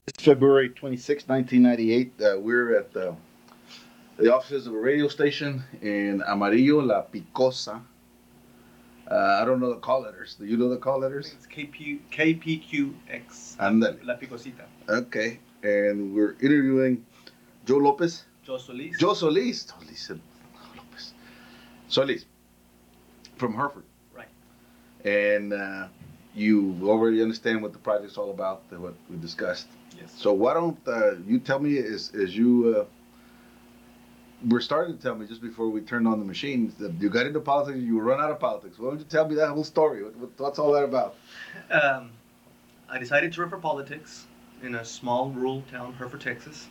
It's February 26, 1998. We're at the offices of a radio station in Amarillo, La Picosa. I don't know the call letters. Do you know the call letters? It's KPQX. Andale. La Picosita. Okay. And we're interviewing Joe Lopez. Joe Solis. Joe Solis. Solis. Lopez. Solis. From Hereford. Right. And you already understand what the project's all about, what we discussed. Yes. So why don't you tell me, as you were starting to tell me just before we turned on the machine, that you got into politics, you run out of politics. Why don't you tell me that whole story? What's all that about? I decided to run for politics in a small rural town, Hereford, Texas,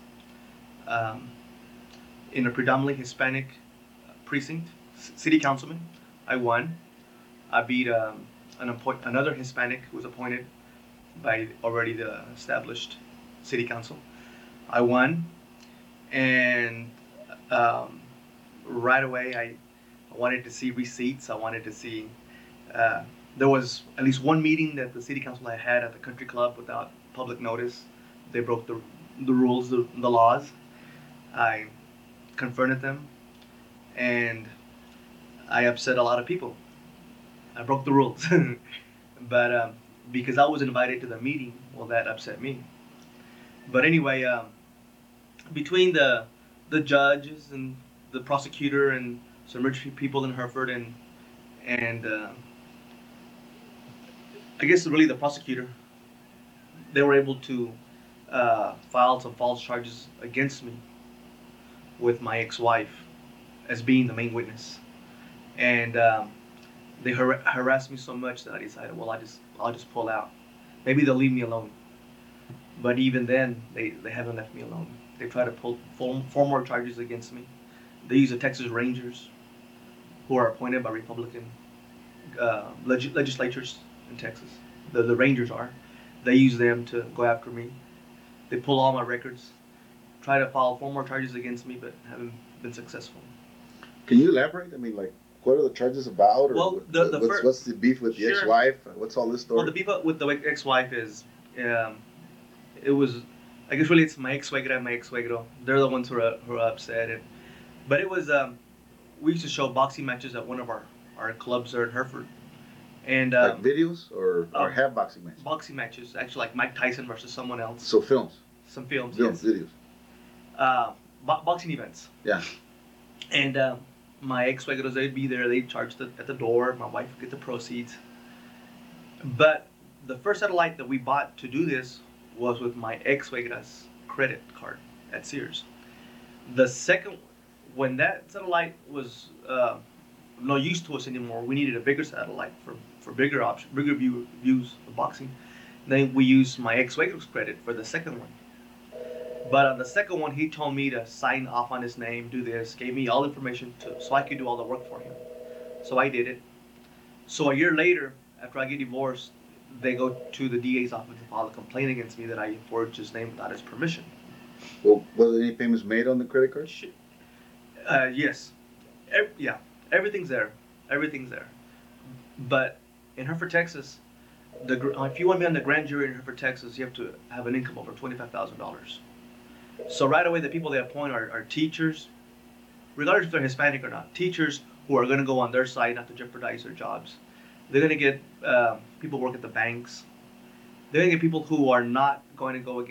in a predominantly Hispanic precinct, city councilman. I won. I beat another Hispanic who was appointed by already the established city council. I won, and right away I wanted to see receipts. I wanted to see. There was at least one meeting that the city council had at the country club without public notice. They broke the rules, the laws. I confronted them, and I upset a lot of people. I broke the rules, but because I was invited to the meeting, well, that upset me. But anyway, between the judges and the prosecutor and some rich people in Hereford and I guess really the prosecutor, they were able to file some false charges against me with my ex-wife as being the main witness, and they harassed me so much that I decided, well, I'll just pull out. Maybe they'll leave me alone. But even then, they haven't left me alone. They try to pull four more charges against me. They use the Texas Rangers, who are appointed by Republican legislatures in Texas. The Rangers are. They use them to go after me. They pull all my records, try to file four more charges against me, but haven't been successful. Can you elaborate? I mean, like, what are the charges about? Or well, what's the beef with the sure. ex-wife? What's all this story? Well, the beef with the ex-wife is, it was, I guess really it's my ex-suegra and my ex-suegro. They're the ones who are upset. But it was, we used to show boxing matches at one of our clubs there in Hereford. And like videos or have boxing matches? Boxing matches, actually, like Mike Tyson versus someone else. So films? Some films, yes. Videos. Boxing events. Yeah. And my ex-suegros, they'd be there, they'd charge at the door, my wife would get the proceeds. But the first satellite that we bought to do this was with my ex-suegra's credit card at Sears. The second, when that satellite was no use to us anymore, we needed a bigger satellite for bigger views of boxing. Then we used my ex-suegro's credit for the second one. But on the second one, he told me to sign off on his name, do this, gave me all information so I could do all the work for him. So I did it. So a year later, after I get divorced, they go to the DA's office and file a complaint against me that I forged his name without his permission. Well, was any payments made on the credit card? Yes. Yeah. Everything's there. Everything's there. But in Hereford, Texas, if you want to be on the grand jury in Hereford, Texas, you have to have an income over $25,000. So right away, the people they appoint are teachers, regardless if they're Hispanic or not. Teachers who are going to go on their side not to jeopardize their jobs. They're going to get people who work at the banks. They're going to get people who are not going to go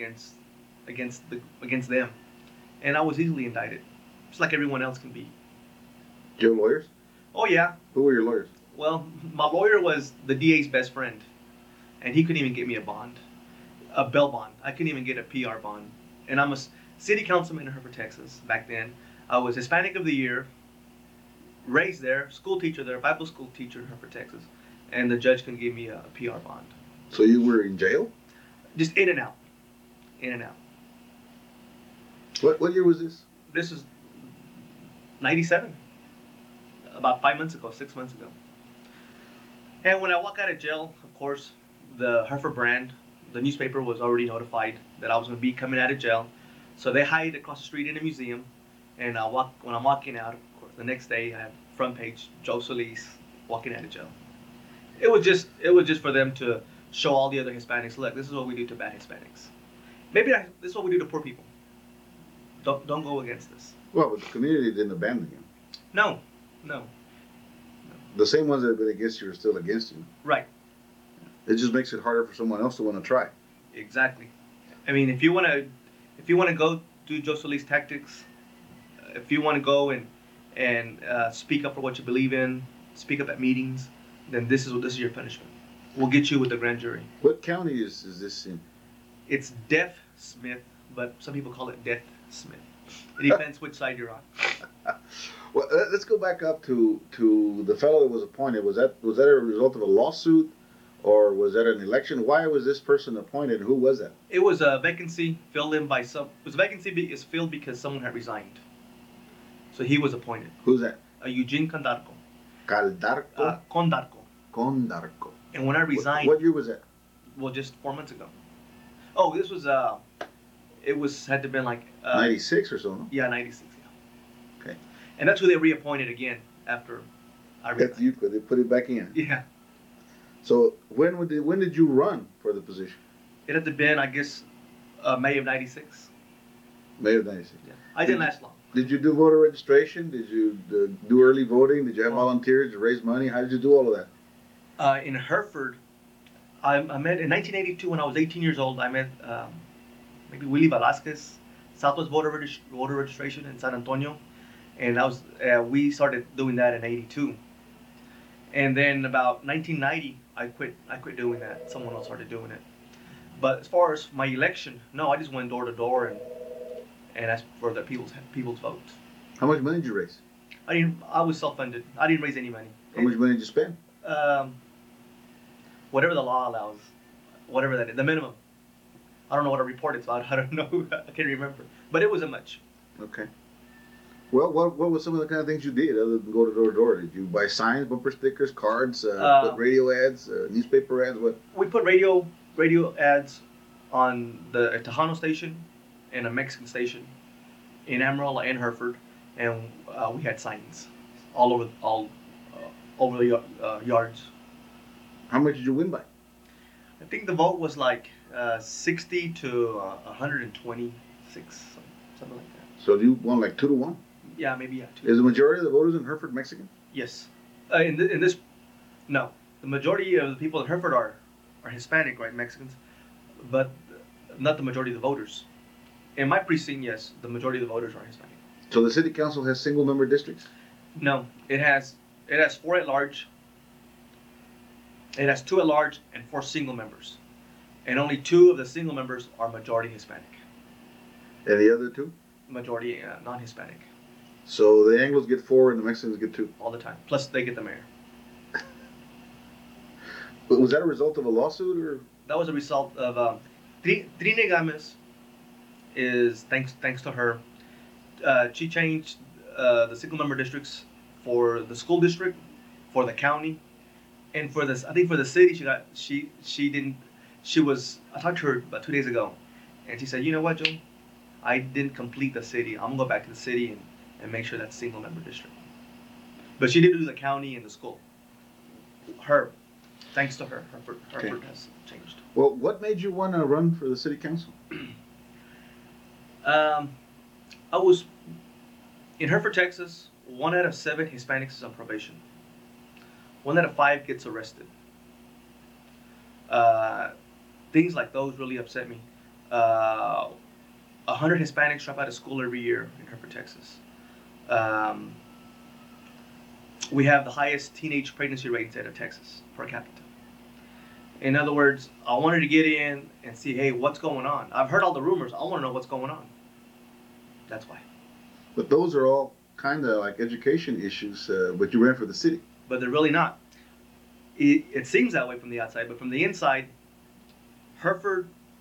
against them. And I was easily indicted, just like everyone else can be. Do you have lawyers? Oh yeah. Who were your lawyers? Well, my lawyer was the DA's best friend, and he couldn't even get me a bail bond. I couldn't even get a PR bond. And I'm a city councilman in Hereford, Texas. Back then, I was Hispanic of the Year, raised there, school teacher there, Bible school teacher in Hereford, Texas, and the judge couldn't give me a PR bond. So you were in jail? Just in and out. In and out. What year was this? This is 97. About 5 months ago, 6 months ago. And when I walk out of jail, of course, the Hereford Brand, the newspaper, was already notified that I was going to be coming out of jail. So they hide across the street in a museum. And when I'm walking out, of course, the next day I have front page, Joe Solis walking out of jail. It was just for them to show all the other Hispanics, look, this is what we do to bad Hispanics. Maybe this is what we do to poor people. Don't go against this. Well, but the community didn't abandon you. No, no. The same ones that have been against you are still against you. Right. It just makes it harder for someone else to want to try. Exactly. I mean, if you want to go do Joe Solis tactics, if you want to go and speak up for what you believe in, speak up at meetings, then this is your punishment. We'll get you with the grand jury. What county is this in? It's Death Smith, but some people call it Death Smith. It depends which side you're on. Well, let's go back up to the fellow that was appointed. Was that a result of a lawsuit, or was that an election? Why was this person appointed? Who was that? It was a vacancy filled in by some. It was a vacancy is filled because someone had resigned. So he was appointed. Who's that? Eugene Condarco. Caldarco. Condarco. Condarco. And when I resigned, What year was that? well, just 4 months ago. Oh, this was had to been like 96 or so, no? Yeah, 96. Yeah. Okay. And that's who they reappointed again after I resigned. That's you. They put it back in. Yeah. So when did you run for the position? It had to been, I guess, May of 96. May of 96. Yeah. I didn't last long. Did you do voter registration? Did you do early voting? Did you have volunteers to raise money? How did you do all of that? In Hereford, I met in 1982 when I was 18 years old. I met maybe Willie Velasquez, Southwest voter registration in San Antonio, and we started doing that in '82. And then about 1990, I quit doing that. Someone else started doing it. But as far as my election, no, I just went door to door and asked for the people's votes. How much money did you raise? I was self-funded. I didn't raise any money. How much money did you spend? Whatever the law allows, whatever that is, the minimum. I don't know what a report is about. I don't know. I can't remember. But it wasn't much. Okay. Well, what were some of the kind of things you did other than go to door to door? Did you buy signs, bumper stickers, cards, put radio ads, newspaper ads? What? We put radio ads on the Tejano station and a Mexican station in Amarillo and Hereford, and we had signs all over the yards. How much did you win by? I think the vote was like 60 to 126, something like that. So you won like 2 to 1? Yeah, maybe, yeah. 2. Is the majority of the voters in Hereford Mexican? Yes. In this, no. The majority of the people in Hereford are Hispanic, right, Mexicans, but not the majority of the voters. In my precinct, yes, the majority of the voters are Hispanic. So the city council has single member districts? No, it has 4 at large. It has 2 at large and 4 single members, and only 2 of the single members are majority Hispanic. And the other 2? Majority non-Hispanic. So the Anglos get 4 and the Mexicans get 2? All the time. Plus they get the mayor. But was that a result of a lawsuit or? That was a result of Trine Gomez. Is thanks to her, she changed the single member districts for the school district, for the county, and for this. I think for the city, I talked to her about 2 days ago, and she said, you know what, Joe, I didn't complete the city. I'm gonna go back to the city and make sure that's single member district. But she did do the county and the school. Thanks to her, Hereford has changed. Well, what made you want to run for the city council? I was in Hereford, Texas. 1 out of 7 Hispanics is on probation. 1 out of 5 gets arrested. Things like those really upset me. 100 Hispanics drop out of school every year in Hereford, Texas. We have the highest teenage pregnancy rate inside of Texas per capita. In other words, I wanted to get in and see, hey, what's going on? I've heard all the rumors. I want to know what's going on. That's why. But those are all kind of like education issues, but you ran for the city. But they're really not. It seems that way from the outside, but from the inside, the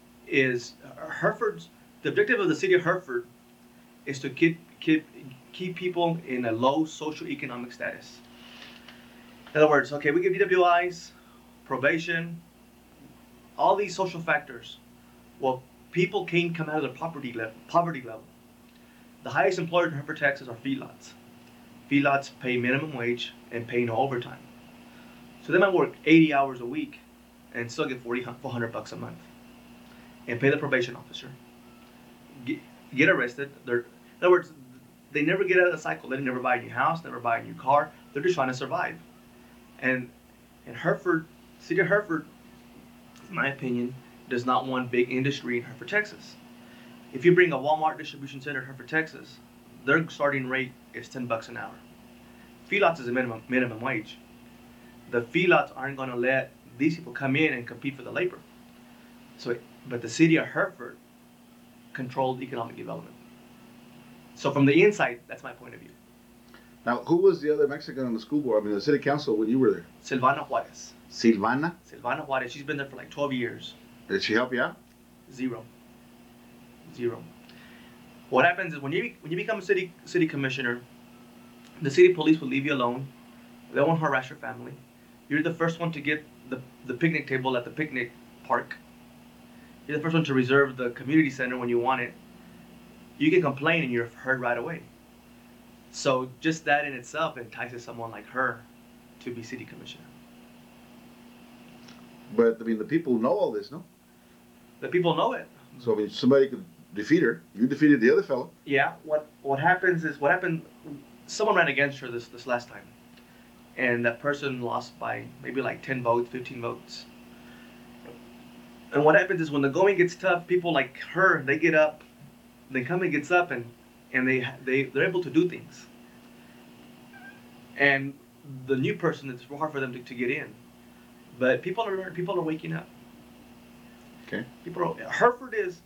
objective of the city of Hereford is to keep people in a low socioeconomic status. In other words, okay, we give DWIs, probation, all these social factors. Well, people can't come out of the poverty level. The highest employers in Hereford, Texas are feedlots. Feedlots pay minimum wage and pay no overtime. So they might work 80 hours a week and still get $400 a month. and pay the probation officer, get arrested. In other words, they never get out of the cycle. They never buy a new house, never buy a new car. They're just trying to survive. And Hereford, city of Hereford, in my opinion, does not want big industry in Hereford, Texas. If you bring a Walmart distribution center in Hereford, Texas, their starting rate is $10 an hour. Feedlots is a minimum wage. The feedlots aren't going to let these people come in and compete for the labor. But the city of Hereford controlled economic development. So from the inside, that's my point of view. Now, who was the other Mexican on the school board? I mean, the city council when you were there? Silvana Juarez. Silvana? Silvana Juarez. She's been there for like 12 years. Did she help you out? Zero. What happens is when you become a city commissioner, the city police will leave you alone. They won't harass your family. You're the first one to get the picnic table at the picnic park. You're the first one to reserve the community center when you want it. You can complain and you're heard right away. So just that in itself entices someone like her to be city commissioner. But I mean, the people know all this, no? The people know it. So I mean, somebody could defeat her. You defeated the other fellow. Yeah. What happened? Someone ran against her this last time, and that person lost by maybe like 10 votes, 15 votes. And what happens is when the going gets tough, people like her, they get up, they come and gets up, and they're able to do things. And the new person, it's hard for them to get in. But people are waking up. Okay. Hereford's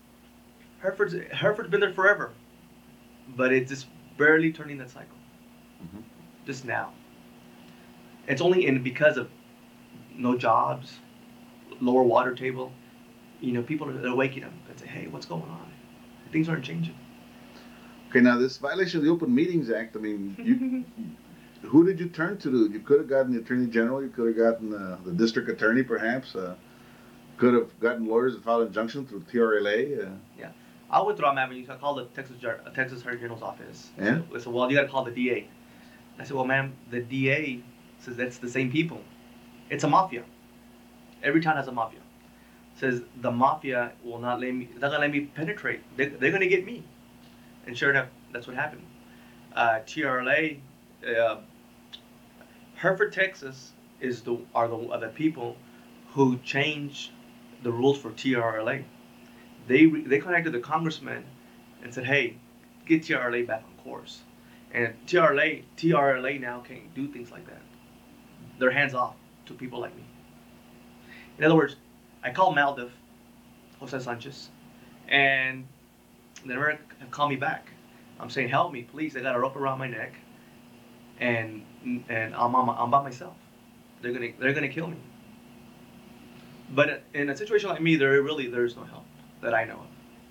been there forever, but it's just barely turning that cycle. Mm-hmm. Just now. It's only because of no jobs, lower water table. People are waking up and say, "Hey, what's going on? Things aren't changing." Okay, now this violation of the Open Meetings Act. I mean, who did you turn to? You could have gotten the Attorney General. You could have gotten the District Attorney, perhaps. Could have gotten lawyers and filed an injunction through TRLA. Yeah, I went through avenues. I called the Texas Attorney General's office. Yeah. I said, "Well, you got to call the DA." I said, "Well, ma'am, the DA says that's the same people. It's a mafia. Every town has a mafia. Says the mafia will not let me. They're not gonna let me penetrate. They're gonna get me." And sure enough, that's what happened. TRLA, Hereford, Texas, are the people who changed the rules for TRLA. They contacted the congressman and said, "Hey, get TRLA back on course." And TRLA now can't do things like that. They're hands off to people like me. In other words, I called Maldiv, Jose Sanchez, and they never call me back. I'm saying, "Help me, please. I got a rope around my neck, and I'm by myself. They're gonna kill me." But in a situation like me, there's no help that I know of.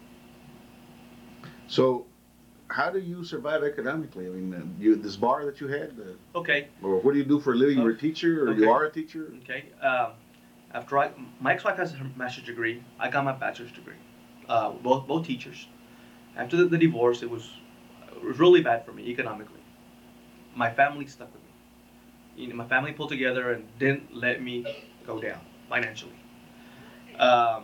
So, how do you survive economically? I mean, this bar that you had. Okay. Or what do you do for a living? You're a teacher, or Okay. you are a teacher? Okay. My ex-wife has her master's degree. I got my bachelor's degree. Both teachers. After the divorce, it was really bad for me economically. My family stuck with me. My family pulled together and didn't let me go down financially. I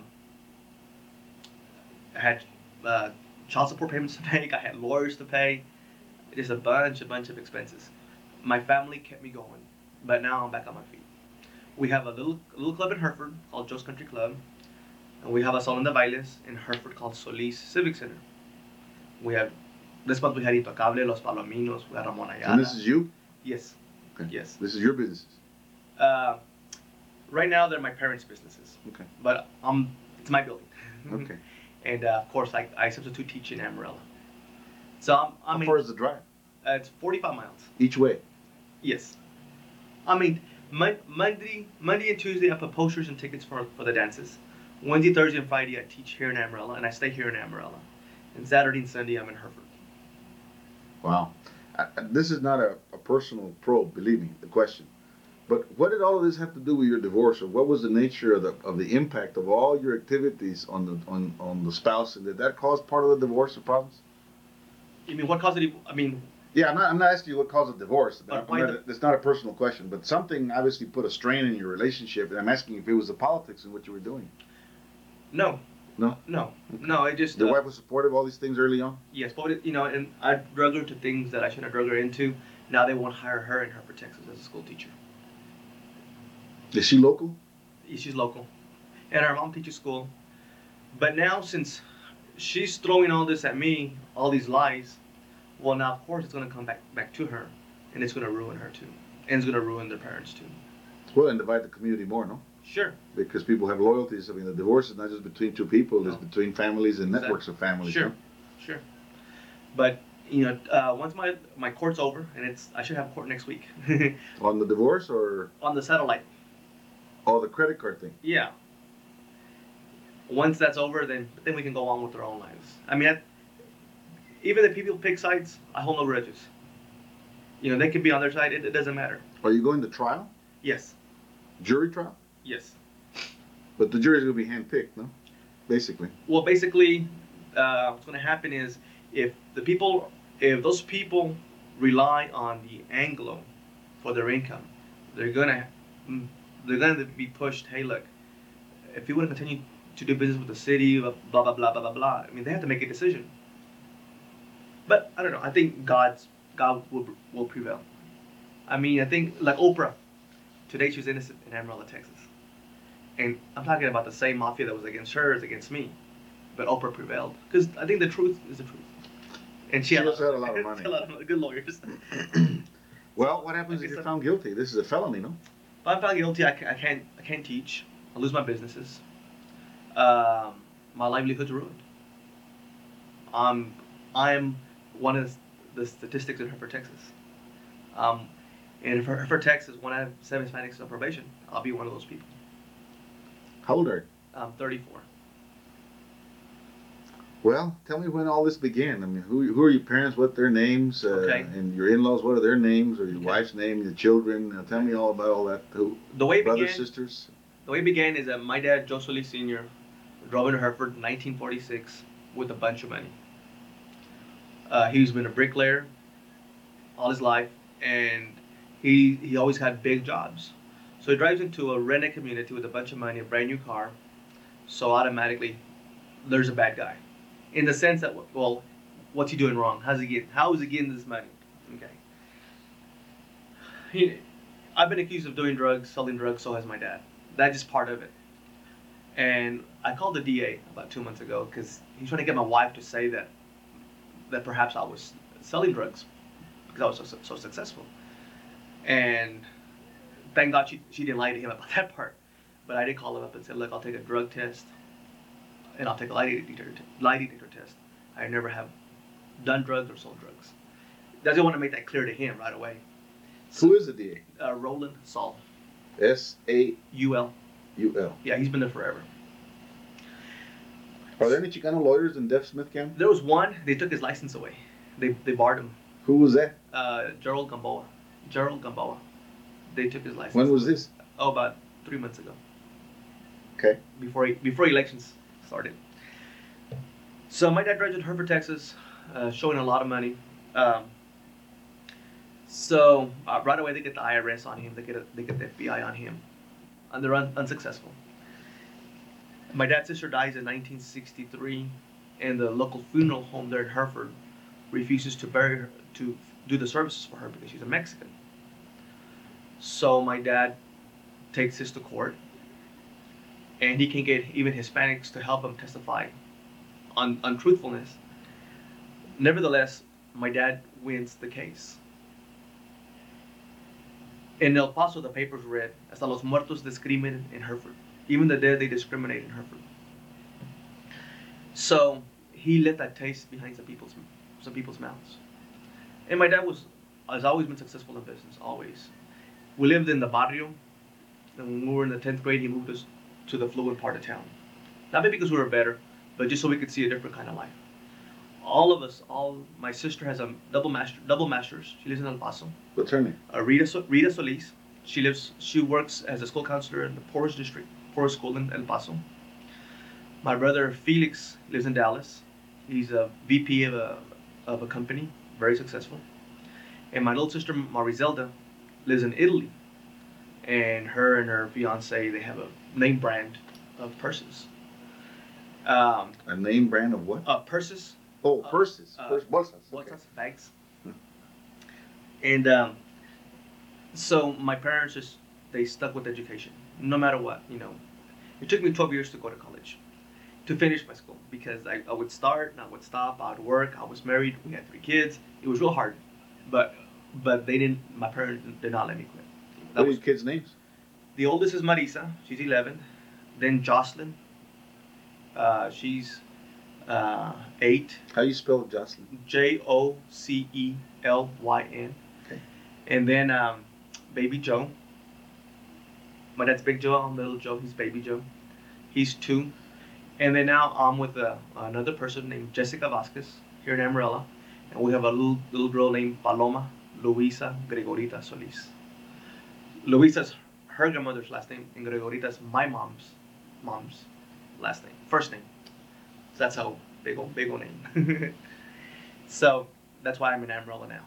had child support payments to pay. I had lawyers to pay. Just a bunch of expenses. My family kept me going, but now I'm back on my feet. We have a little club in Hereford called Joe's Country Club, and we have a Salon de Bailes in Hereford called Solis Civic Center. This month we had Intocable, Los Palominos, we had Ramon Ayala. And this is you? Yes. Okay. Yes. This is your business? Right now they're my parents' businesses. Okay. But it's my building. Okay. And of course, I substitute teach in Amarillo. So How far is the drive? It's 45 miles. Each way? Yes. Monday and Tuesday I put posters and tickets for the dances. Wednesday, Thursday, and Friday I teach here in Amarillo, and I stay here in Amarillo. And Saturday and Sunday I'm in Hereford. Wow. This is not a personal probe, believe me, the question. But what did all of this have to do with your divorce, or what was the nature of the impact of all your activities on the spouse, and did that cause part of the divorce or problems? You mean what caused it? Yeah, I'm not asking you what caused the divorce. But it's not a personal question, but something obviously put a strain in your relationship, and I'm asking if it was the politics in what you were doing. No. No? No, Okay. no. It just The wife was supportive of all these things early on? yes, but and I drug her to things that I shouldn't have drug her into. Now they won't hire her in Hereford, Texas, as a school teacher. Is she local? She's local, and her mom teaches school. But now, since she's throwing all this at me, all these lies, well, now of course it's gonna come back to her, and it's gonna ruin her too, and it's gonna ruin their parents too. Well, and divide the community more, no? Sure. Because people have loyalties. I mean, the divorce is not just between two people; it's between families and networks of families. Sure, no? sure. But once my court's over, and I should have court next week On the divorce or on the satellite. the credit card thing? Yeah. Once that's over, then we can go on with our own lives. I mean, even if people pick sides, I hold no grudges. They can be on their side. It doesn't matter. Are you going to trial? Yes. Jury trial? Yes. But the jury's going to be handpicked, no? Basically. Well, basically, what's going to happen is if those people rely on the Anglo for their income, they're gonna be pushed. Hey, look, if you want to continue to do business with the city, blah blah blah blah blah blah. I mean, they have to make a decision. But I don't know. I think God will prevail. I mean, I think like Oprah. Today she's innocent in Amarillo, Texas. And I'm talking about the same mafia that was against her is against me. But Oprah prevailed. Because I think the truth is the truth. And she also had a lot of money. a lot of good lawyers. Well, what happens if you're found guilty? This is a felony, no? If I'm found guilty, I can't teach. I lose my businesses. My livelihood's ruined. I'm one of the statistics in Hereford, Texas. And for Hereford, Texas, 1 out of 7 Hispanics on probation. I'll be one of those people. How old are you? I'm 34. Well, tell me when all this began. I mean, who are your parents? What their names? Okay. And your in-laws? What are their names? Or your Okay. wife's name? Your children? Tell me all about all that. Who? The way it brothers, began, sisters. The way it began is that my dad, Joe Solis Sr., drove into Hereford in 1946 with a bunch of money. He's been a bricklayer all his life, and he always had big jobs. So he drives into a rented community with a bunch of money, a brand new car. So automatically, there's a bad guy, in the sense that, well, what's he doing wrong? How is he getting this money? Okay. I've been accused of doing drugs, selling drugs. So has my dad. That's just part of it. And I called the DA about 2 months ago because he's trying to get my wife to say that perhaps I was selling drugs because I was so successful. And thank God she didn't lie to him about that part. But I did call him up and said, look, I'll take a drug test and I'll take a lie detector test. I never have done drugs or sold drugs. Doesn't want to make that clear to him right away. Who is the DA? Roland Saul. S-A-U-L. Yeah, he's been there forever. Are there any Chicano lawyers in Deaf Smith County? There was one. They took his license away. They barred him. Who was that? Gerald Gamboa. They took his license. When was this? Oh, about 3 months ago. Okay. Before elections started. So my dad drives in Hereford, Texas, showing a lot of money. So right away they get the IRS on him. They get the FBI on him, and they're unsuccessful. My dad's sister dies in 1963, and the local funeral home there in Hereford refuses to bury her, to do the services for her because she's a Mexican. So my dad takes this to court, and he can get even Hispanics to help him testify on truthfulness. Nevertheless, my dad wins the case. In El Paso, the papers read, "Hasta los muertos discriminan in Hereford." Even the dead, they discriminate in Hereford. So he let that taste behind some people's mouths. And my dad has always been successful in business, always. We lived in the barrio, and when we were in the 10th grade, he moved us to the fluent part of town. Not because we were better, but just so we could see a different kind of life. All of us, my sister has a double master's. She lives in El Paso. What's her name? Rita Solis. She works as a school counselor in the poorest school in El Paso. My brother Felix lives in Dallas. He's a VP of a company, very successful. And my little sister Marizelda lives in Italy. And her fiance, they have a name brand of purses. A name brand of what? Purses, Oh, purses. Bolsas. Okay. bolsas, bags. And so my parents just they stuck with education, no matter what. It took me 12 years to go to college, to finish my school, because I would start and I would stop. I would work. I was married. We had 3 kids. It was real hard, but they didn't. My parents did not let me quit. What are your kids' names? The oldest is Marisa. She's 11. Then Jocelyn. She's 8. How you spell Jocelyn? Jocelyn. Okay. And then baby Joe. My dad's Big Joe. I'm Little Joe. He's Baby Joe. He's 2. And then now I'm with another person named Jessica Vasquez here in Amarillo. And we have a little girl named Paloma Luisa Gregorita Solis. Luisa's her grandmother's last name, and Gregorita's my mom's last name, first name. So that's how big old name. So that's why I'm in Amarillo now.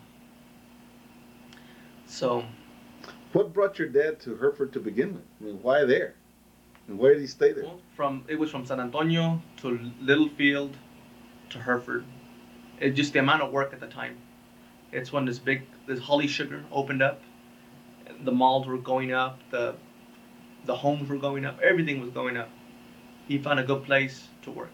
So, what brought your dad to Hereford to begin with? I mean, why there? And where did he stay there? Well, it was from San Antonio to Littlefield to Hereford. It's just the amount of work at the time. It's when this Holly Sugar opened up. The malls were going up. The homes were going up. Everything was going up. He found a good place to work.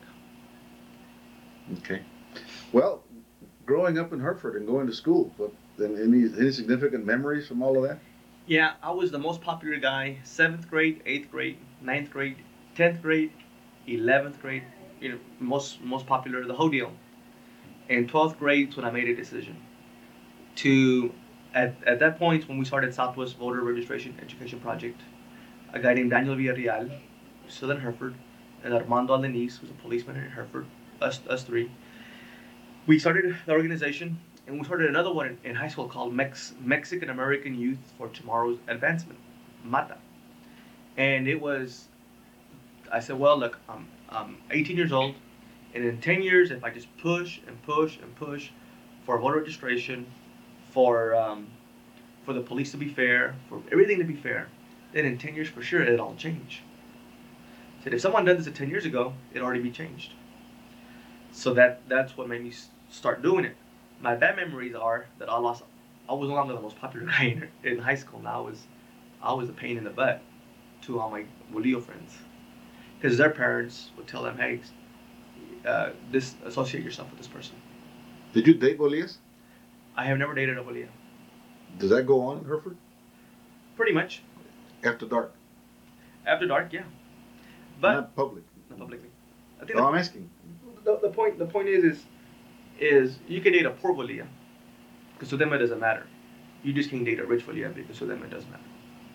Okay. Well, growing up in Hereford and going to school, any significant memories from all of that? Yeah, I was the most popular guy. 7th grade, 8th grade, 9th grade, 10th grade, 11th grade. Most popular, the whole deal. In 12th grade is when I made a decision to, at that point when we started Southwest Voter Registration Education Project, a guy named Daniel Villarreal, still in Hereford, and Armando Aldenise, who's a policeman in Hereford, us 3. We started the organization, and we started another one in high school called Mexican American Youth for Tomorrow's Advancement, MATA. And I said, well, look, I'm 18 years old, and in 10 years, if I just push and push and push for voter registration, for the police to be fair, for everything to be fair, then in 10 years for sure it'll all change. I said, if someone did this 10 years ago, it'd already be changed. So that's what made me start doing it. My bad memories are that I was no longer the most popular guy in high school. Now I was a pain in the butt to all my Bolillo friends, because their parents would tell them, hey, associate yourself with this person. Did you date Bolillas? I have never dated a Bolillo. Does that go on in Hereford? Pretty much. After dark? After dark, yeah. But not public. Not publicly. I think I'm asking. The point is you can date a poor Bolillo, because to them it doesn't matter. You just can't date a rich Bolillo, because to them it does matter.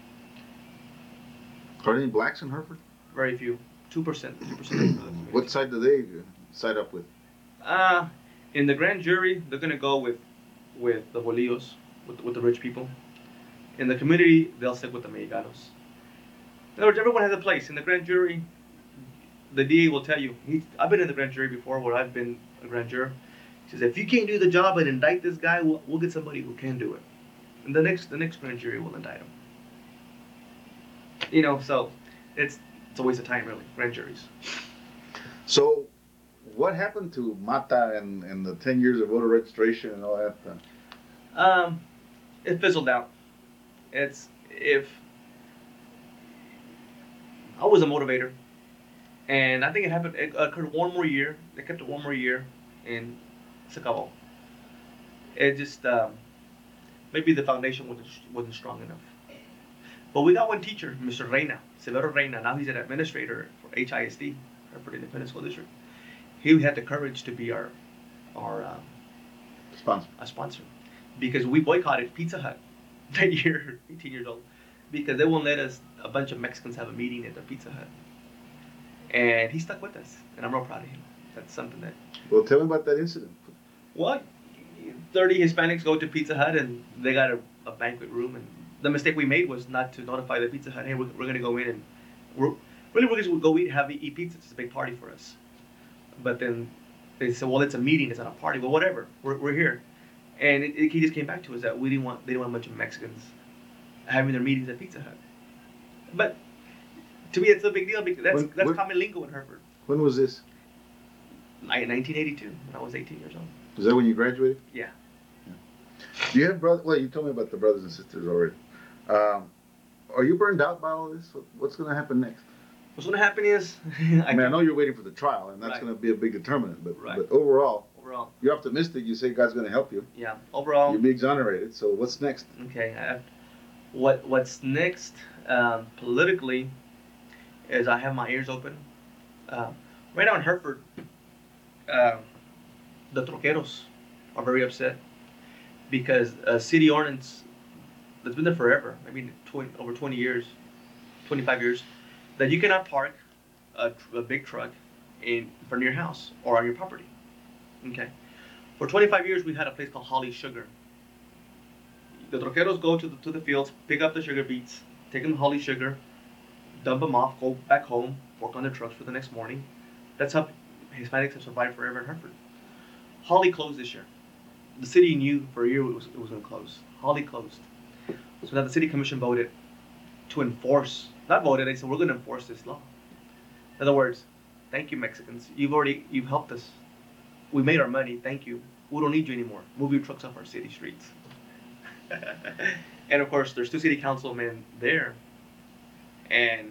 Are there any blacks in Hereford? Very few. 2%. 2%. What side do they side up with? In the grand jury, they're gonna go with the Bolillos, with the rich people. In the community, they'll stick with the Mexicanos. In other words, everyone has a place. In the grand jury, the DA will tell you, I've been in the grand jury before, where I've been a grand juror. He says, if you can't do the job and indict this guy, we'll get somebody who can do it. And the next grand jury will indict him. So it's a waste of time, really, grand juries. So what happened to MATA and the 10 years of voter registration and all that? It fizzled out. If I was a motivator, and I think it occurred one more year. They kept it one more year, and se acabó. It just maybe the foundation wasn't strong enough. But we got one teacher, Mr. Reina, Severo Reina. Now he's an administrator for HISD, Hereford Independent School District. He had the courage to be our sponsor, because we boycotted Pizza Hut that year, 18 years old, because they won't let us, a bunch of Mexicans, have a meeting at the Pizza Hut. And he stuck with us, and I'm real proud of him. That's something that... Well, tell me about that incident. Well, 30 Hispanics go to Pizza Hut, and they got a banquet room, and the mistake we made was not to notify the Pizza Hut, hey, we're going to go in, and we're just going to go eat pizza. It's a big party for us. But then they said, well, it's a meeting, it's not a party. Well, whatever, we're here. And he just came back to us that they didn't want a bunch of Mexicans having their meetings at Pizza Hut. But to me, it's a big deal, because that's common lingo in Hereford. When was this? 1982, when I was 18 years old. Is that when you graduated? Yeah. Do you have brothers? Well, you told me about the brothers and sisters already. Um, are you burned out by all this? What's going to happen next? What's going to happen is, I mean, I know you're waiting for the trial, and that's Right. going to be a big determinant. But Right. but overall, overall, you're optimistic. You say God's going to help you. yeah, overall, You'll be exonerated. So what's next? okay. What's next politically is I have my ears open. Right now in Hereford, the troqueros are very upset because a city ordinance that's been there forever, I mean, over 20 years, 25 years, that you cannot park a big truck in front of your house or on your property. Okay. For 25 years, we had a place called Holly Sugar. The troqueros go to the fields, pick up the sugar beets, take them to Holly Sugar, dump them off, go back home, work on their trucks for the next morning. That's how Hispanics have survived forever in Hereford. Holly closed this year. The city knew for a year it was going to close. Holly closed. So now the city commission voted to enforce, not voted, they said we're going to enforce this law. In other words, thank you Mexicans, you've helped us. We made our money, thank you. We don't need you anymore. Move your trucks off our city streets. And of course, there's 2 city councilmen there, and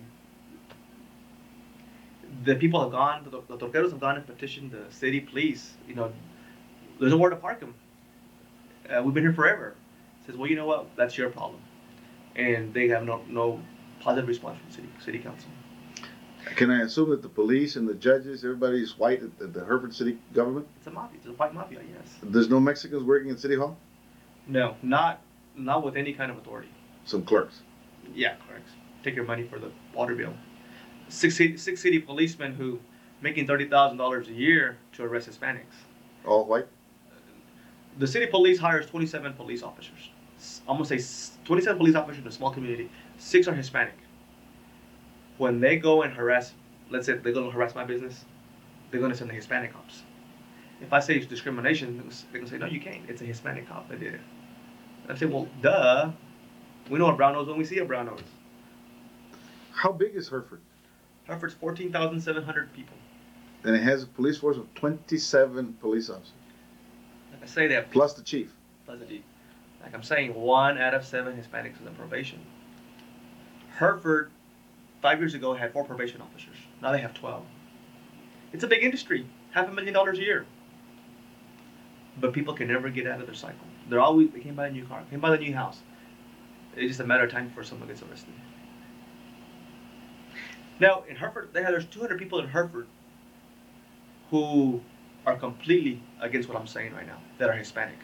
the people have gone, the troqueros have gone and petitioned the city police. There's nowhere to park them. We've been here forever. Says, well, you know what? That's your problem, and they have no positive response from city council. Can I assume that the police and the judges, everybody's white at the Hereford City government? It's a mafia. It's a white mafia. Yes. There's no Mexicans working in City Hall? No, not with any kind of authority. Some clerks. Yeah, correct. Take your money for the water bill. Six city policemen who making $30,000 a year to arrest Hispanics. All white? The city police hires 27 police officers. I'm gonna say 27 police officers in a small community. 6 are Hispanic. When they go and harass, let's say they're gonna harass my business, they're gonna send the Hispanic cops. If I say it's discrimination, they're gonna say, no, you can't. It's a Hispanic cop that did it. I say, well, duh. We know a brown nose when we see a brown nose. How big is Hereford? Hereford's 14,700 people. And it has a police force of 27 police officers. Like I say, they have Plus the chief. Like I'm saying, 1 out of 7 Hispanics is on probation. Hereford, 5 years ago, had 4 probation officers. Now they have 12. It's a big industry. $500,000 a year. But people can never get out of their cycle. They can't buy a new car, can't buy a new house. It's just a matter of time before someone gets arrested. Now, in Hereford, there's 200 people in Hereford who are completely against what I'm saying right now, that are Hispanic.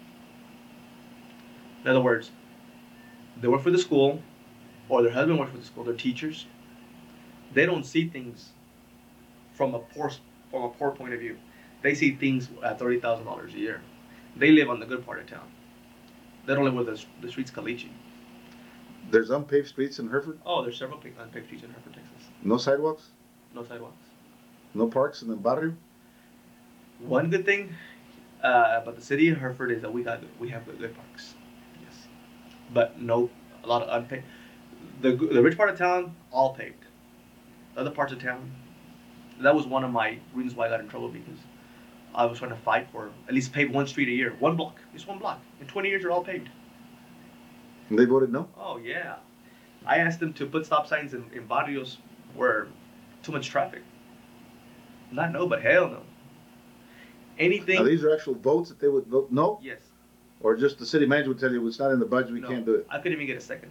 In other words, they work for the school, or their husband works for the school, they're teachers. They don't see things from a poor point of view. They see things at $30,000 a year. They live on the good part of town. They don't live where the street's caliche. There's unpaved streets in Hereford? Oh, there's several unpaved streets in Hereford, Texas. No sidewalks? No sidewalks. No parks in the barrio? One good thing about the city of Hereford is that we have good parks. Yes, but a lot of unpaved. The rich part of town, all paved. The other parts of town, that was one of my reasons why I got in trouble, because I was trying to fight for at least pave 1 street a year, 1 block, just 1 block. In 20 years, they're all paved. And they voted no? Oh yeah, I asked them to put stop signs in barrios where too much traffic. Not no, but hell no. Anything. Now, these are actual votes that they would vote no? Yes. Or just the city manager would tell you it's not in the budget, we No, can't do it? I couldn't even get a second.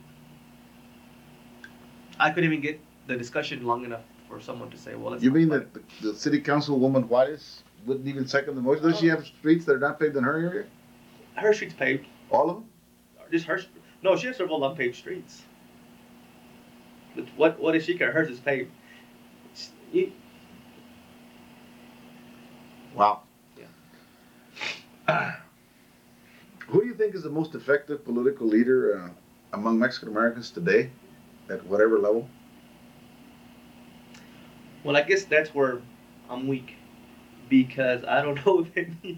I couldn't even get the discussion long enough for someone to say, well, let's You talk mean about that the city councilwoman Juarez wouldn't even second the motion? Does she have streets that are not paved in her area? it. Her street's paved. All of them? Just her. No, she has several unpaved streets. But what does she care? Hers is paved. Wow. Yeah. Who do you think is the most effective political leader among Mexican Americans today, at whatever level? Well, I guess that's where I'm weak, because I don't know if any.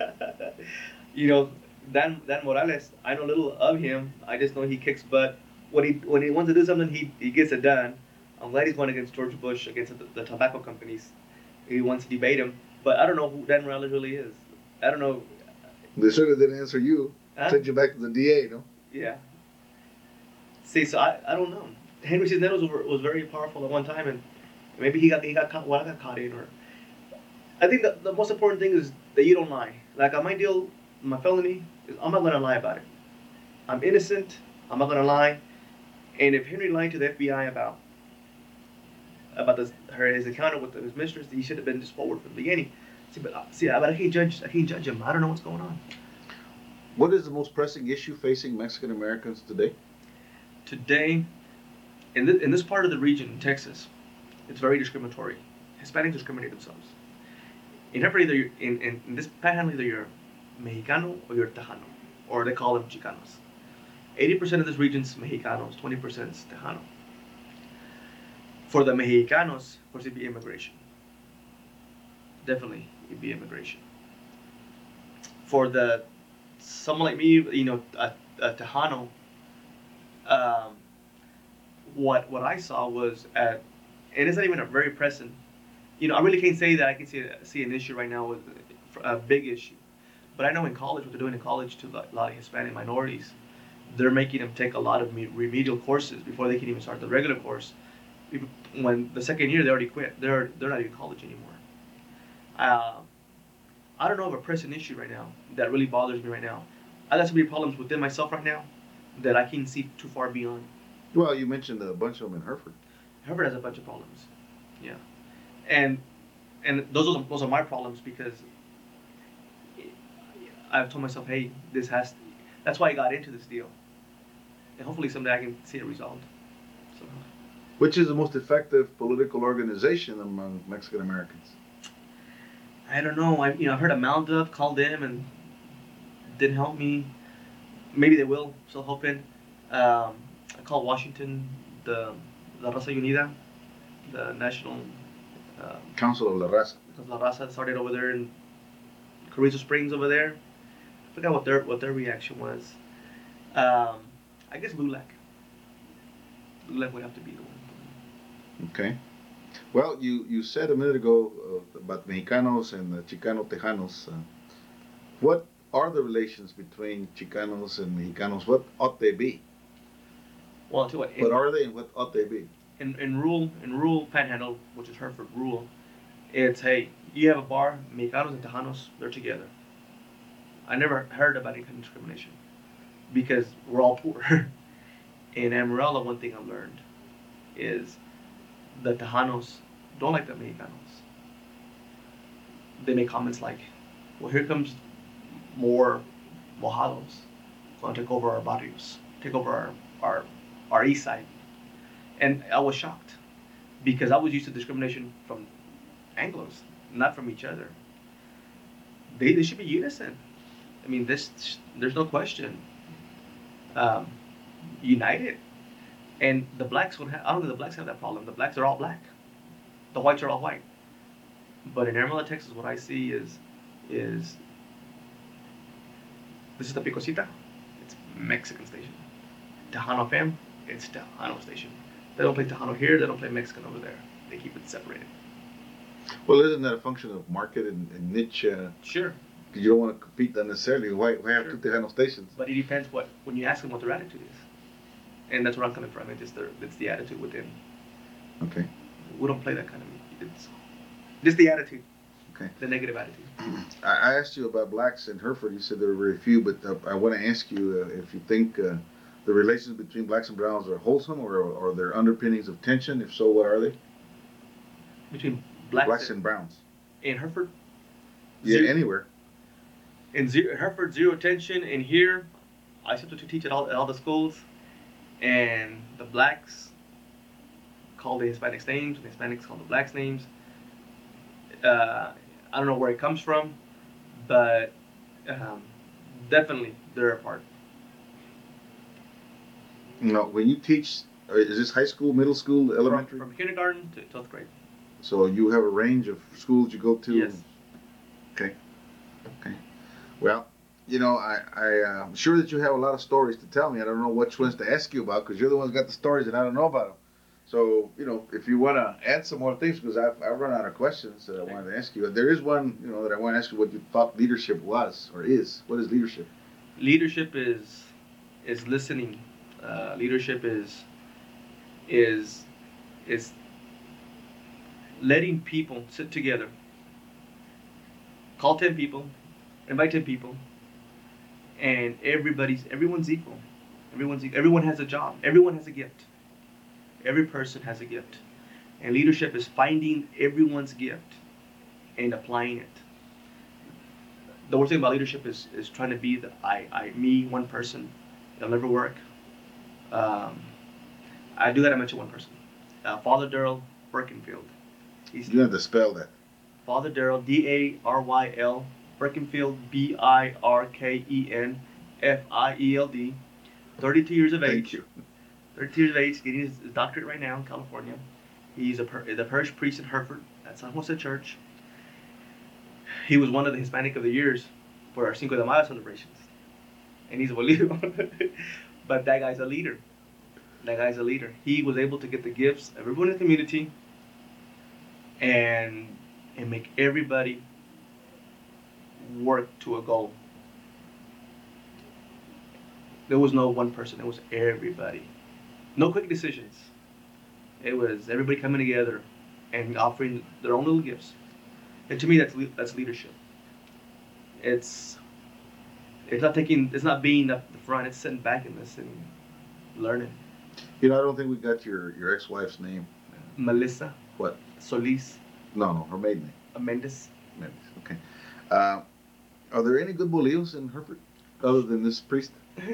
Dan Morales. I know little of him. I just know he kicks butt. When he wants to do something, he gets it done. I'm glad he's going against George Bush, against the tobacco companies. He wants to debate him. But I don't know who Dan Morales really is. I don't know. They certainly didn't answer you. Huh? Sent you back to the DA, no? Yeah. See, so I don't know. Henry Cisneros was very powerful at one time, and maybe he got caught. What I got caught in, or I think the most important thing is that you don't lie. Like on my deal, my felony is I'm not gonna lie about it. I'm innocent. I'm not gonna lie. And if Henry lied to the FBI about his encounter with his mistress, he should have been just forward from the beginning. But I can't judge. I can't judge him. I don't know what's going on. What is the most pressing issue facing Mexican Americans today? Today, in this part of the region, in Texas, it's very discriminatory. Hispanics discriminate themselves. In every either in this panhandle, either you're Mexicano or you're Tejano, or they call them Chicanos. 80% of this region's Mexicanos, 20% is Tejano. For the Mexicanos, of course, it'd be immigration. Definitely, it'd be immigration. For the someone like me, a Tejano, um, what I saw was and it's not even a very present. I really can't say that I can see an issue right now with a big issue, but I know in college what they're doing in college to a lot of Hispanic minorities, they're making them take a lot of remedial courses before they can even start the regular course. When the second year they already quit, they're not even in college anymore. Uh, I don't know of a pressing issue right now that really bothers me right now. I got so many problems within myself right now that I can't see too far beyond. Well, you mentioned a bunch of them in Hereford. Harvard has a bunch of problems. Yeah, and those are my problems because I've told myself, hey, this has. That's why I got into this deal, and hopefully someday I can see it resolved. So Which is the most effective political organization among Mexican Americans? I don't know. I've heard of Moundup, called them and didn't help me. Maybe they will. Still hoping. I called Washington, the La Raza Unida, the national. Council of La Raza. Because La Raza started over there in Carrizo Springs over there. I forgot what their reaction was. I guess LULAC. LULAC would have to be the one. Okay. Well, you said a minute ago about Mexicanos and Chicano Tejanos. What are the relations between Chicanos and Mexicanos? What ought they be? Well, I'll tell you What are they and what ought they be? in rural Panhandle, which is Hereford rural, it's hey, you have a bar, Mexicanos and Tejanos, they're together. I never heard about any kind of discrimination because we're all poor. In Amarillo, one thing I've learned is the Tejanos don't like the Mexicanos. They make comments like, well, here comes more mojados going to take over our barrios, take over our east side. And I was shocked because I was used to discrimination from Anglos, not from each other. They should be unison. I mean, there's no question. Um, United. And the blacks would have, I don't think the blacks have that problem. The blacks are all black. The whites are all white. But in Amarillo, Texas, what I see is this is the Picosita. It's Mexican station. Tejano fam, it's Tejano station. They don't play Tejano here. They don't play Mexican over there. They keep it separated. Well, isn't that a function of market and niche? Sure. Because you don't want to compete unnecessarily. Why have Sure. two Tejano stations? But it depends when you ask them what their attitude is, and that's where I'm coming from. It's the attitude within. Okay. We don't play that kind of. It's just the attitude. Okay. The negative attitude. I asked you about blacks in Hereford. You said there were very few, but I want to ask you if you think the relations between blacks and browns are wholesome or there underpinnings of tension. If so, what are they? Between Blacks and browns. in Hereford. Yeah, Zero, anywhere. in Hereford, zero tension. In here, I used to teach at all the schools, and the blacks call the Hispanics names, and the Hispanics call the blacks names. I don't know where it comes from, but um, definitely they're apart. No, when you teach, is this high school, middle school, elementary? From kindergarten to 12th grade. So you have a range of schools you go to? Yes. Okay. Okay. Well, I'm sure that you have a lot of stories to tell me. I don't know which ones to ask you about because you're the ones who got the stories and I don't know about them. So, if you want to add some more things, because I've run out of questions that I wanted to ask you. There is one, that I want to ask you what you thought leadership was or is. What is leadership? Leadership is listening. Leadership is is letting people sit together, call 10 people, invite 10 people, and everyone's equal. Everyone has a job. Everyone has a gift. Every person has a gift. And leadership is finding everyone's gift and applying it. The worst thing about leadership is trying to be me, one person. It'll never work. I do gotta mention one person. Father Daryl Birkenfield. You have to spell that. Father Daryl, Daryl Birkenfield, Birkenfield, 32 years of age. Thank you. 32 years of age, getting his doctorate right now in California. He's the parish priest in Hereford at San Jose Church. He was one of the Hispanic of the Years for our Cinco de Mayo celebrations. And he's a bolillo. But that guy's a leader. He was able to get the gifts of everyone in the community and make everybody work to a goal. There was no one person, it was everybody. No quick decisions. It was everybody coming together and offering their own little gifts. And to me, that's leadership. It's not being up the front. It's sitting back and listening, learning. I don't think we got your ex-wife's name. Melissa. What? Solis. No, her maiden name. Mendes. Okay. Are there any good bolillos in Hereford other than this priest?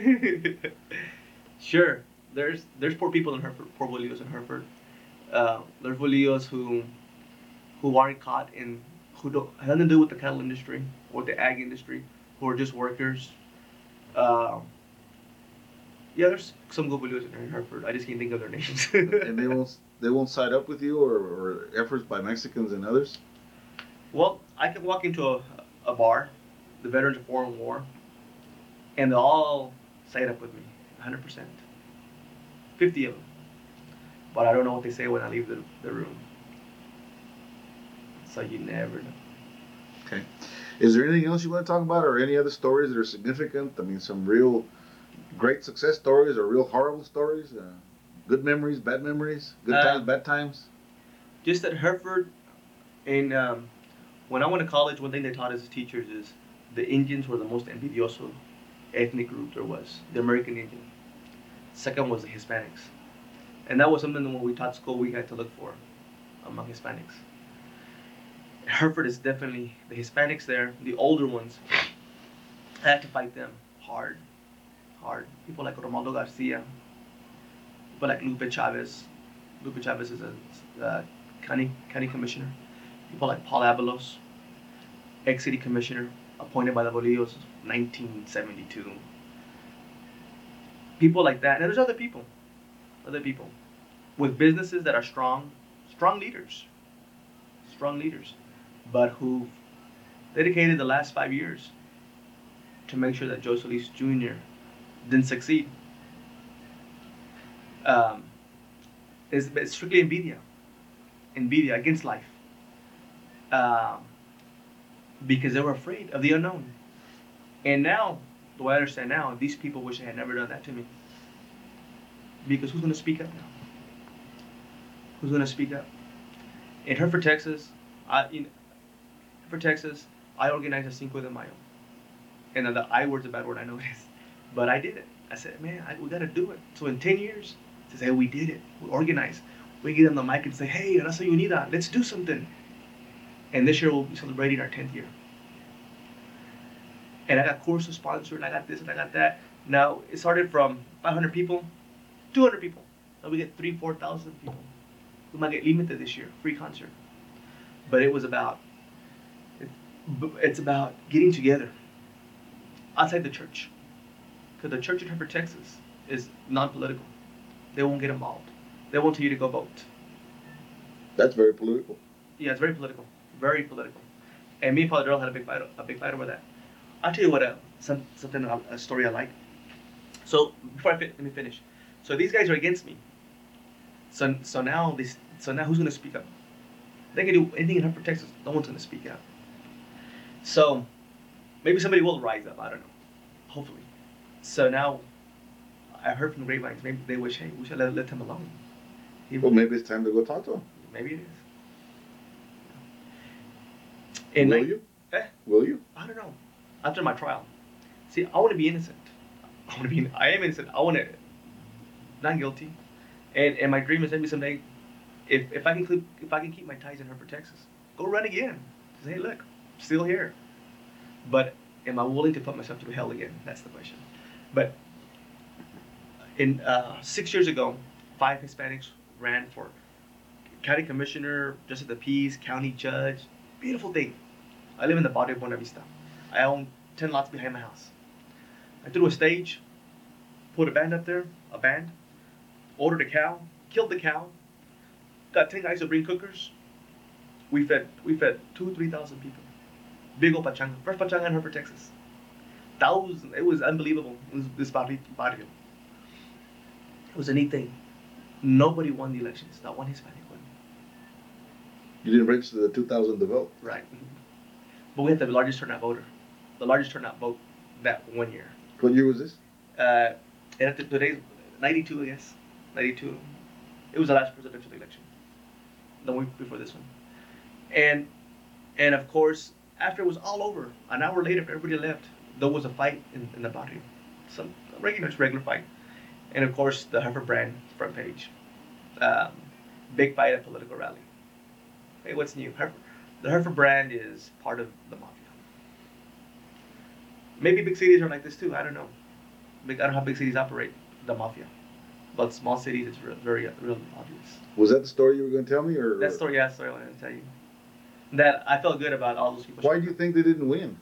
Sure. There's poor people in Hereford. Poor bolillos in Hereford. There's bolillos who aren't caught in who don't have nothing to do with the cattle industry or the ag industry, who are just workers. Yeah, there's some good bolillos in Hereford. I just can't think of their names. And they won't side up with you or efforts by Mexicans and others? Well, I can walk into a bar, the Veterans of Foreign War, and they'll all side up with me, 100%. 50 of them. But I don't know what they say when I leave the room. So you never know. Okay. Is there anything else you want to talk about or any other stories that are significant? I mean, some real great success stories or real horrible stories? Good memories, bad memories? Good times, bad times? Just at Hereford, and when I went to college, one thing they taught us as teachers is the Indians were the most envidioso ethnic group there was, the American Indian. Second was the Hispanics. And that was something that when we taught school we had to look for among Hispanics. Hereford is definitely the Hispanics there, the older ones. I had to fight them hard. People like Romualdo Garcia, people like Lupe Chavez. Lupe Chavez is a county commissioner. People like Paul Avalos, ex-city commissioner, appointed by the Bolillos in 1972. People like that. And there's other people with businesses that are strong leaders, but who've dedicated the last 5 years to make sure that Joe Solis Jr. didn't succeed. It's strictly envidia against life, because they were afraid of the unknown. And now, the way I understand now, these people wish they had never done that to me. Because who's going to speak up now? Who's going to speak up? In Hereford, Texas, I organized a Cinco de Mayo. And the I word's a bad word, I know it is. But I did it. I said, man, we got to do it. So in 10 years, to say, hey, we did it. We organized. We get on the mic and say, hey, Raza Unida, let's do something. And this year we'll be celebrating our 10th year. And I got courses sponsored, and I got this and I got that. Now, it started from 500 people, 200 people. Now we get 3,000, 4,000 people. We might get limited this year, free concert. But it's about getting together outside the church. Because the church in Hereford, Texas is non-political. They won't get involved. They won't tell you to go vote. That's very political. Yeah, it's very political. Very political. And me and Father Daryl had a big fight over that. I'll tell you what, a story I like. So, let me finish. So these guys are against me. So now who's gonna speak up? They can do anything in Hereford, Texas. No one's gonna speak out. So maybe somebody will rise up. I don't know. Hopefully. So now I heard from the grapevines. Maybe they wish, hey, we should let him alone. Well, maybe it's time to go talk to him. Maybe it is. Will you? Will you? I don't know. After my trial, see, I want to be innocent. I am innocent. I want to not guilty, and my dream is maybe someday, if I can keep my ties in Hereford, Texas, go run again. Say, hey, look, I'm still here. But am I willing to put myself through hell again? That's the question. But in 6 years ago, 5 Hispanics ran for county commissioner, justice of the peace, county judge. Beautiful thing. I live in the barrio of Buena Vista. I own 10 lots behind my house. I threw a stage, put a band up there, ordered a cow, killed the cow, got 10 guys to bring cookers. We fed 2,000-3,000 people. Big old pachanga. First pachanga in Hereford, Texas. Thousands. It was unbelievable. It was this barrio. It was a neat thing. Nobody won the elections. Not one Hispanic won. You didn't register the 2,000 to vote. Right. But we had the largest turnout voter. The largest turnout vote that 1 year. What year was this? And today's 92, I guess. 92. It was the last presidential election. The week before this one. And of course, after it was all over, an hour later, after everybody left, there was a fight in the barrio. Some regular fight. And of course, the Hereford brand front page. Big fight at a political rally. Hey, what's new? The Hereford brand is part of the mafia. Maybe big cities are like this too. I don't know. I don't know how big cities operate the mafia, but small cities it's very obvious. Was that the story you were going to tell me, or that story? Yeah, story I wanted to tell you. That I felt good about all those people. Why do you think they didn't win?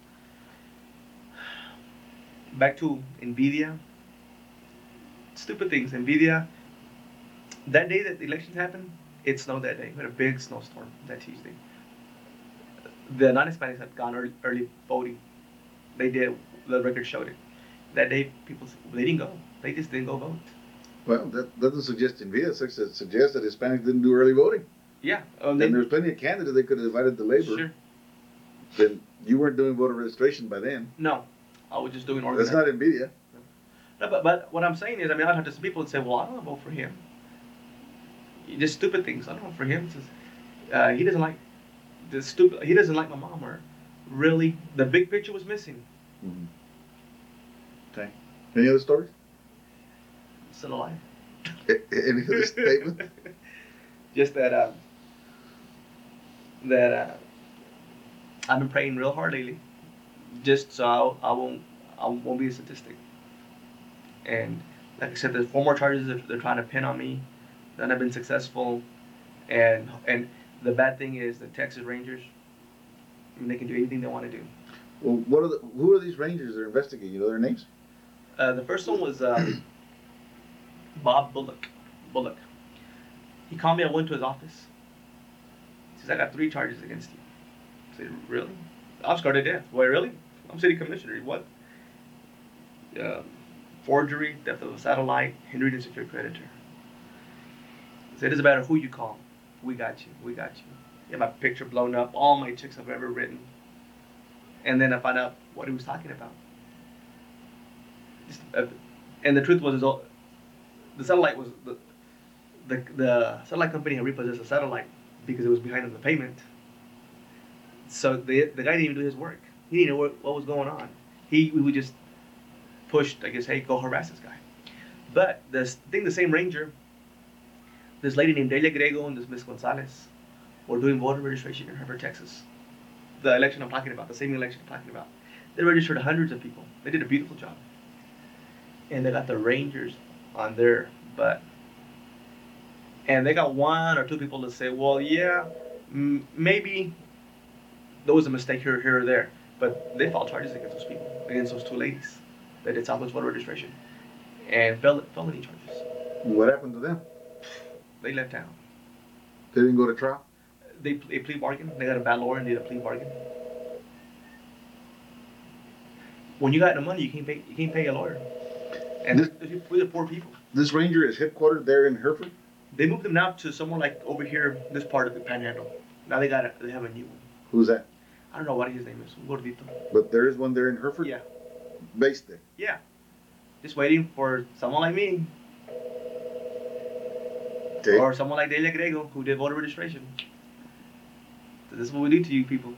Back to Nvidia. Stupid things. Nvidia. That day that the elections happened, it snowed that day. We had a big snowstorm that Tuesday. The non-Hispanics had gone early voting. They did. The record showed it. That day, people they didn't go. They just didn't go vote. Well, that doesn't suggest Nvidia. It suggests that Hispanics didn't do early voting. Yeah. And there's plenty of candidates they could have invited to labor. Sure. Then you weren't doing voter registration by then. No, I was just doing organizing. That's not Nvidia. No, but what I'm saying is, I mean, I'd have to some people and say, well, I don't want to vote for him. Just stupid things. I don't vote for him. He doesn't like the stupid. He doesn't like my mom. Or really, the big picture was missing. Mm-hmm. Okay. Any other stories? Still alive. Any other statement? Just that I've been praying real hard lately, just so I won't be a statistic. And like I said, there's 4 more charges they're trying to pin on me. None have been successful, and the bad thing is the Texas Rangers. I mean, they can do anything they want to do. Well, who are these Rangers they're investigating? You know their names? The first one was Bob Bullock. He called me. I went to his office. He says, I got 3 charges against you. I said, really? I'm scared to death. Why, really? I'm city commissioner. What? Forgery, theft of a satellite, hindering a secure creditor. He said, it doesn't matter who you call. We got you. You have my picture blown up, all my checks I've ever written. And then I found out what he was talking about. And the truth was, the satellite was the satellite company had repossessed a satellite because it was behind on the payment. So the guy didn't even do his work. He didn't know what was going on. We would just pushed, I guess, hey, go harass this guy. But the same ranger, this lady named Delia Grego and this Miss Gonzalez were doing voter registration in Hereford, Texas. The election I'm talking about, the same election I'm talking about. They registered hundreds of people. They did a beautiful job. And they got the Rangers on their butt. And they got 1 or 2 people to say, well, yeah, maybe there was a mistake here or there. But they filed charges against those people, against those 2 ladies that did Southwest voter registration. And felony charges. What happened to them? They left town. They didn't go to trial? They plea bargain. They got a bad lawyer and did a plea bargain. When you got no money, you can't pay a lawyer. And these are poor people. This ranger is headquartered there in Hereford? They moved them now to somewhere like over here, this part of the Panhandle. Now they have a new one. Who's that? I don't know what his name is. Un gordito. But there is one there in Hereford? Yeah. Based there? Yeah. Just waiting for someone like me Okay. or someone like Delia Grego who did voter registration. So this is what we do to you people.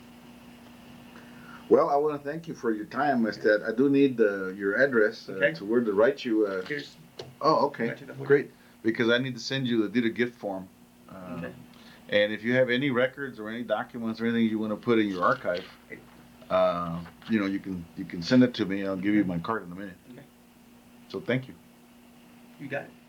Well, I want to thank you for your time, Ested. I do need your address Okay. to where to write you. Here's. Oh, okay. Can I take that for you? Great. Because I need to send you the deed of gift form. Okay. And if you have any records or any documents or anything you want to put in your archive, you can send it to me. I'll give you my card in a minute. Okay. So thank you. You got it.